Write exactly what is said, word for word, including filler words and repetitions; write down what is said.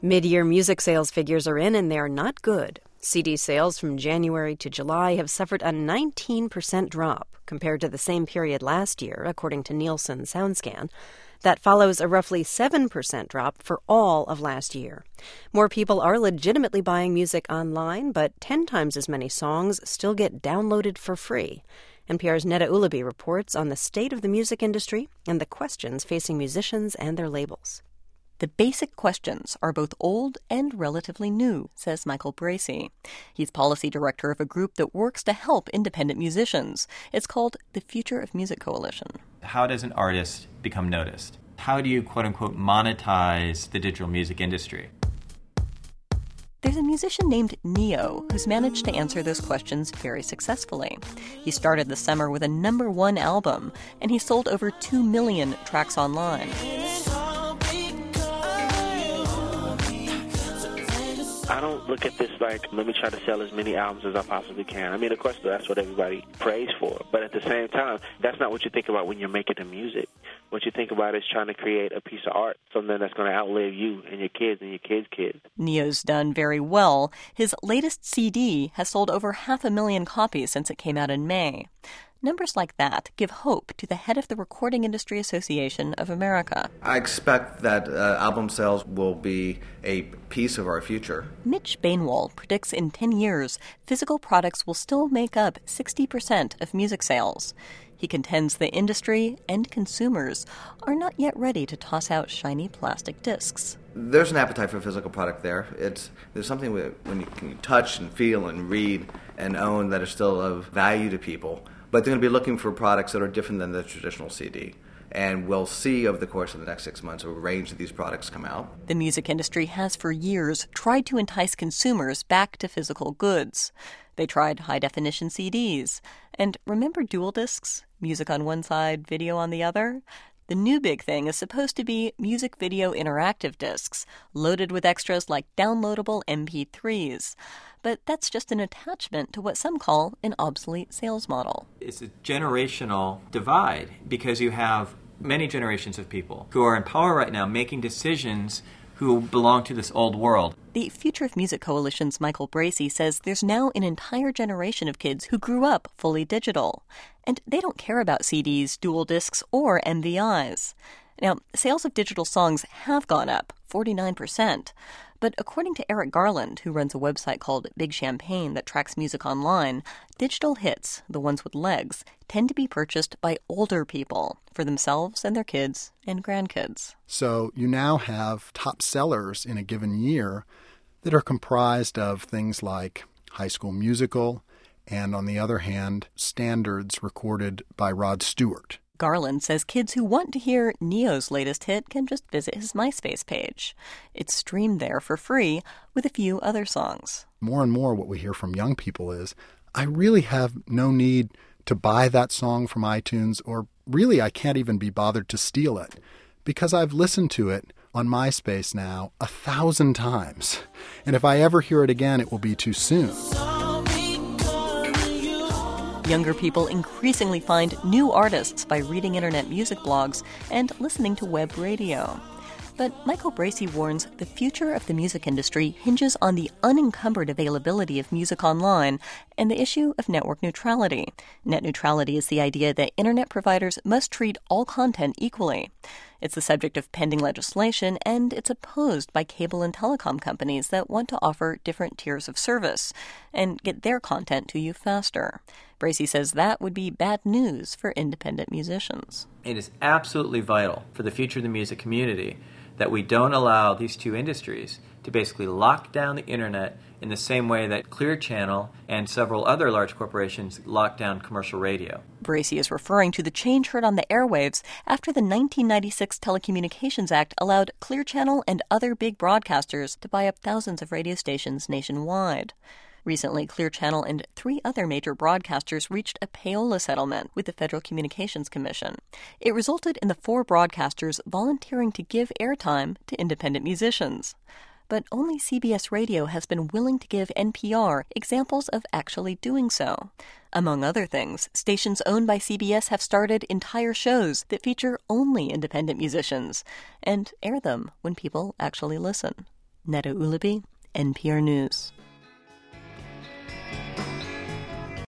Mid-year music sales figures are in, and they're not good. C D sales from January to July have suffered a nineteen percent drop compared to the same period last year, according to Nielsen SoundScan. That follows a roughly seven percent drop for all of last year. More people are legitimately buying music online, but ten times as many songs still get downloaded for free. N P R's Neda Ulaby reports on the state of the music industry and the questions facing musicians and their labels. The basic questions are both old and relatively new, says Michael Bracey. He's policy director of a group that works to help independent musicians. It's called the Future of Music Coalition. How does an artist become noticed? How do you, quote-unquote, monetize the digital music industry? There's a musician named Ne-Yo who's managed to answer those questions very successfully. He started the summer with a number one album, and he sold over two million tracks online. I don't look at this like, let me try to sell as many albums as I possibly can. I mean, of course, that's what everybody prays for. But at the same time, that's not what you think about when you're making the music. What you think about is trying to create a piece of art, something that's going to outlive you and your kids and your kids' kids. Ne-Yo's done very well. His latest C D has sold over half a million copies since it came out in May. Numbers like that give hope to the head of the Recording Industry Association of America. I expect that uh, album sales will be a piece of our future. Mitch Bainwall predicts in ten years, physical products will still make up sixty percent of music sales. He contends the industry and consumers are not yet ready to toss out shiny plastic discs. There's an appetite for physical product there. It's there's something when you can touch and feel and read and own that is still of value to people. But they're going to be looking for products that are different than the traditional C D. And we'll see over the course of the next six months a range of these products come out. The music industry has for years tried to entice consumers back to physical goods. They tried high-definition C Ds. And remember dual discs? Music on one side, video on the other? The new big thing is supposed to be music video interactive discs, loaded with extras like downloadable M P threes. But that's just an attachment to what some call an obsolete sales model. It's a generational divide because you have many generations of people who are in power right now making decisions who belong to this old world. The Future of Music Coalition's Michael Bracey says there's now an entire generation of kids who grew up fully digital. And they don't care about C Ds, dual discs, or M V Is. Now, sales of digital songs have gone up, forty-nine percent. But according to Eric Garland, who runs a website called Big Champagne that tracks music online, digital hits, the ones with legs, tend to be purchased by older people for themselves and their kids and grandkids. So you now have top sellers in a given year that are comprised of things like High School Musical and, on the other hand, standards recorded by Rod Stewart. Garland says kids who want to hear Ne-Yo's latest hit can just visit his MySpace page. It's streamed there for free with a few other songs. More and more what we hear from young people is, I really have no need to buy that song from iTunes, or really I can't even be bothered to steal it, because I've listened to it on MySpace now a thousand times. And if I ever hear it again, it will be too soon. Younger people increasingly find new artists by reading internet music blogs and listening to web radio. But Michael Bracey warns the future of the music industry hinges on the unencumbered availability of music online and the issue of network neutrality. Net neutrality is the idea that internet providers must treat all content equally. It's the subject of pending legislation, and it's opposed by cable and telecom companies that want to offer different tiers of service and get their content to you faster. Bracey says that would be bad news for independent musicians. It is absolutely vital for the future of the music community that we don't allow these two industries to basically lock down the internet in the same way that Clear Channel and several other large corporations locked down commercial radio. Bracey is referring to the change heard on the airwaves after the nineteen ninety-six Telecommunications Act allowed Clear Channel and other big broadcasters to buy up thousands of radio stations nationwide. Recently, Clear Channel and three other major broadcasters reached a payola settlement with the Federal Communications Commission. It resulted in the four broadcasters volunteering to give airtime to independent musicians. But only C B S Radio has been willing to give N P R examples of actually doing so. Among other things, stations owned by C B S have started entire shows that feature only independent musicians and air them when people actually listen. Neda Ulaby, N P R News.